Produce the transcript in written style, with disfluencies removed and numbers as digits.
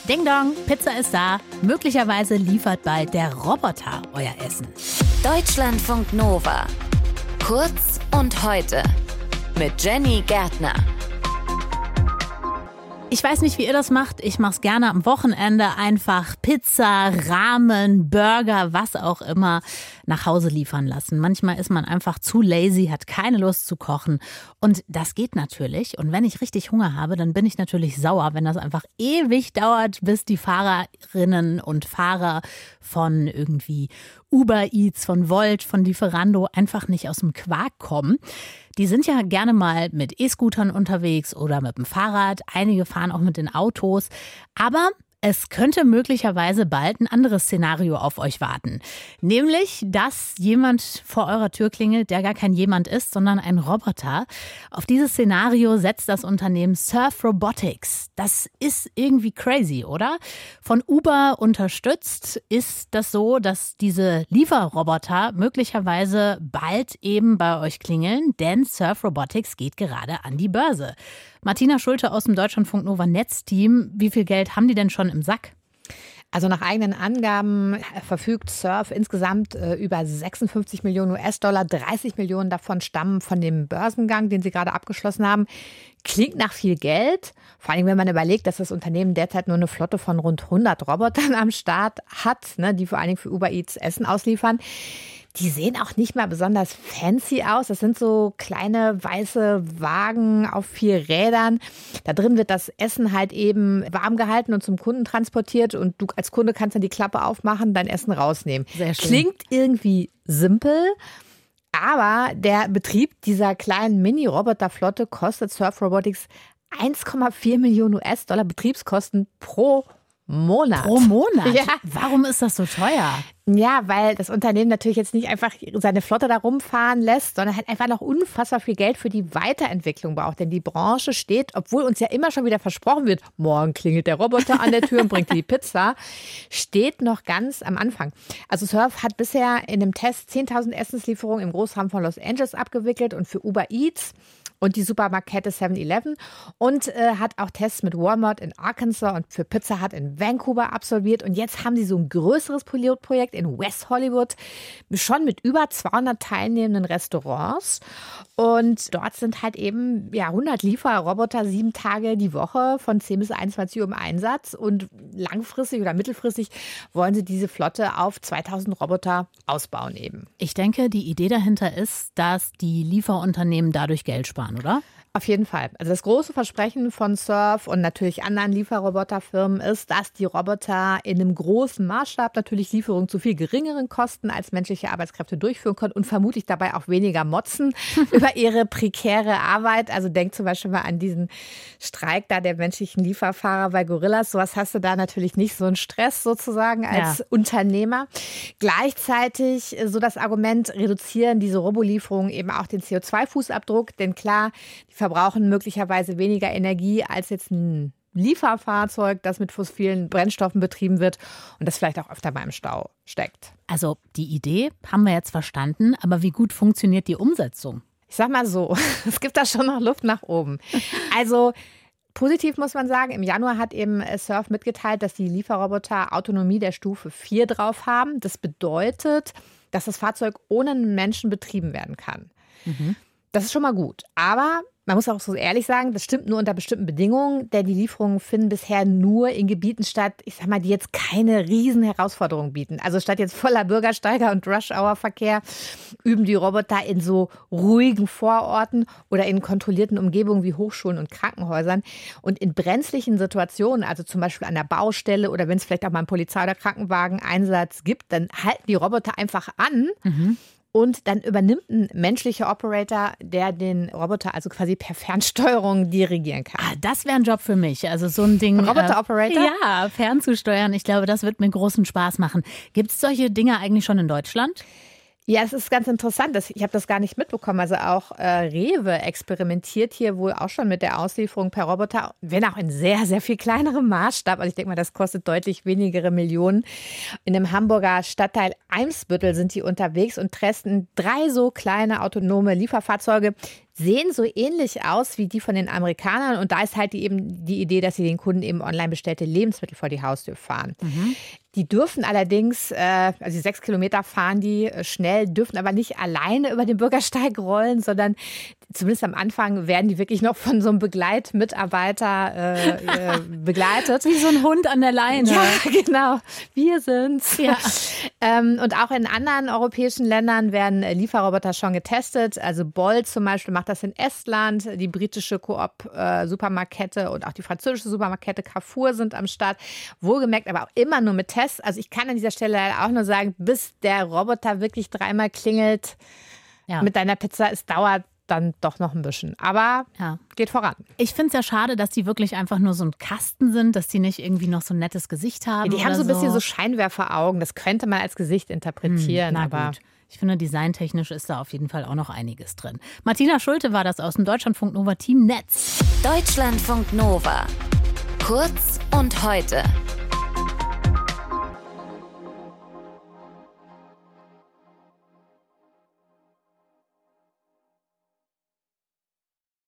Ding Dong, Pizza ist da. Möglicherweise liefert bald der Roboter euer Essen. Deutschlandfunk Nova. Kurz und heute. Mit Jenny Gärtner. Ich weiß nicht, wie ihr das macht. Ich mache es gerne am Wochenende. Einfach Pizza, Ramen, Burger, was auch immer nach Hause liefern lassen. Manchmal ist man einfach zu lazy, hat keine Lust zu kochen. Und das geht natürlich. Und wenn ich richtig Hunger habe, dann bin ich natürlich sauer, wenn das einfach ewig dauert, bis die Fahrerinnen und Fahrer von irgendwie Uber Eats, von Volt, von Lieferando einfach nicht aus dem Quark kommen. Die sind ja gerne mal mit E-Scootern unterwegs oder mit dem Fahrrad. Einige fahren auch mit den Autos. Aber es könnte möglicherweise bald ein anderes Szenario auf euch warten. Nämlich, dass jemand vor eurer Tür klingelt, der gar kein jemand ist, sondern ein Roboter. Auf dieses Szenario setzt das Unternehmen Surf Robotics. Das ist irgendwie crazy, oder? Von Uber unterstützt ist das so, dass diese Lieferroboter möglicherweise bald eben bei euch klingeln, denn Surf Robotics geht gerade an die Börse. Martina Schulte aus dem Deutschlandfunk Nova Netzteam. Wie viel Geld haben die denn schon im Sack? Also nach eigenen Angaben verfügt Surf insgesamt über 56 Millionen US-Dollar. 30 Millionen davon stammen von dem Börsengang, den sie gerade abgeschlossen haben. Klingt nach viel Geld, vor allem wenn man überlegt, dass das Unternehmen derzeit nur eine Flotte von rund 100 Robotern am Start hat, die vor allen Dingen für Uber Eats Essen ausliefern. Die sehen auch nicht mal besonders fancy aus. Das sind so kleine weiße Wagen auf 4 Rädern. Da drin wird das Essen halt eben warm gehalten und zum Kunden transportiert. Und du als Kunde kannst dann die Klappe aufmachen, dein Essen rausnehmen. Sehr schön. Klingt irgendwie simpel. Aber der Betrieb dieser kleinen Mini-Roboterflotte kostet Surf Robotics 1,4 Millionen US-Dollar Betriebskosten pro Monat. Pro Monat? Ja. Warum ist das so teuer? Ja, weil das Unternehmen natürlich jetzt nicht einfach seine Flotte da rumfahren lässt, sondern halt einfach noch unfassbar viel Geld für die Weiterentwicklung braucht. Denn die Branche steht, obwohl uns ja immer schon wieder versprochen wird, morgen klingelt der Roboter an der Tür und bringt die Pizza, steht noch ganz am Anfang. Also Surf hat bisher in einem Test 10.000 Essenslieferungen im Großraum von Los Angeles abgewickelt und für Uber Eats und die Supermarktkette 7-Eleven und hat auch Tests mit Walmart in Arkansas und für Pizza Hut in Vancouver absolviert. Und jetzt haben sie so ein größeres Pilotprojekt in West Hollywood, schon mit über 200 teilnehmenden Restaurants. Und dort sind halt eben 100 Lieferroboter 7 Tage die Woche von 10 bis 21 Uhr im Einsatz. Und langfristig oder mittelfristig wollen sie diese Flotte auf 2000 Roboter ausbauen eben. Ich denke, die Idee dahinter ist, dass die Lieferunternehmen dadurch Geld sparen, oder? Auf jeden Fall. Also das große Versprechen von Surf und natürlich anderen Lieferroboterfirmen ist, dass die Roboter in einem großen Maßstab natürlich Lieferungen zu viel geringeren Kosten als menschliche Arbeitskräfte durchführen können und vermutlich dabei auch weniger motzen über ihre prekäre Arbeit. Also denk zum Beispiel mal an diesen Streik da der menschlichen Lieferfahrer bei Gorillas. Sowas hast du da natürlich nicht, so einen Stress sozusagen als Unternehmer. Gleichzeitig so das Argument, reduzieren diese Robolieferungen eben auch den CO2-Fußabdruck. Denn klar, die verbrauchen möglicherweise weniger Energie als jetzt ein Lieferfahrzeug, das mit fossilen Brennstoffen betrieben wird und das vielleicht auch öfter mal im Stau steckt. Also die Idee haben wir jetzt verstanden, aber wie gut funktioniert die Umsetzung? Ich sag mal so, es gibt da schon noch Luft nach oben. Also positiv muss man sagen, im Januar hat eben Surf mitgeteilt, dass die Lieferroboter Autonomie der Stufe 4 drauf haben. Das bedeutet, dass das Fahrzeug ohne einen Menschen betrieben werden kann. Das ist schon mal gut, aber man muss auch so ehrlich sagen, das stimmt nur unter bestimmten Bedingungen, denn die Lieferungen finden bisher nur in Gebieten statt, ich sag mal, die jetzt keine riesen Herausforderungen bieten. Also statt jetzt voller Bürgersteiger und Rush-Hour-Verkehr üben die Roboter in so ruhigen Vororten oder in kontrollierten Umgebungen wie Hochschulen und Krankenhäusern. Und in brenzlichen Situationen, also zum Beispiel an der Baustelle oder wenn es vielleicht auch mal einen Polizei- oder Krankenwagen-Einsatz gibt, dann halten die Roboter einfach an. Und dann übernimmt ein menschlicher Operator, der den Roboter also quasi per Fernsteuerung dirigieren kann. Ah, das wäre ein Job für mich. Also so ein Ding. Roboter-Operator? Ja, fernzusteuern. Ich glaube, das wird mir großen Spaß machen. Gibt es solche Dinge eigentlich schon in Deutschland? Ja, es ist ganz interessant. Ich habe das gar nicht mitbekommen. Also auch Rewe experimentiert hier wohl auch schon mit der Auslieferung per Roboter, wenn auch in sehr, sehr viel kleinerem Maßstab. Also ich denke mal, das kostet deutlich wenigere Millionen. In dem Hamburger Stadtteil Eimsbüttel sind die unterwegs und testen 3 so kleine autonome Lieferfahrzeuge. sehen so ähnlich aus wie die von den Amerikanern. Und da ist halt eben die Idee, dass sie den Kunden eben online bestellte Lebensmittel vor die Haustür fahren. Die dürfen allerdings, also 6 Kilometer fahren die schnell, dürfen aber nicht alleine über den Bürgersteig rollen, sondern zumindest am Anfang werden die wirklich noch von so einem Begleitmitarbeiter begleitet. Wie so ein Hund an der Leine. Ja, genau. Wir sind's. Ja. Und auch in anderen europäischen Ländern werden Lieferroboter schon getestet. Also Bolt zum Beispiel macht das in Estland. Die britische Coop-Supermarktkette und auch die französische Supermarktkette Carrefour sind am Start. Wohlgemerkt, aber auch immer nur mit Tests. Also ich kann an dieser Stelle auch nur sagen, bis der Roboter wirklich 3-mal klingelt mit deiner Pizza, es dauert dann doch noch ein bisschen. Aber geht voran. Ich finde es ja schade, dass die wirklich einfach nur so ein Kasten sind, dass die nicht irgendwie noch so ein nettes Gesicht haben. Ja, die haben so ein bisschen so Scheinwerferaugen. Das könnte man als Gesicht interpretieren. Aber gut. Ich finde, designtechnisch ist da auf jeden Fall auch noch einiges drin. Martina Schulte war das aus dem Deutschlandfunk Nova Team Netz. Deutschlandfunk Nova. Kurz und heute.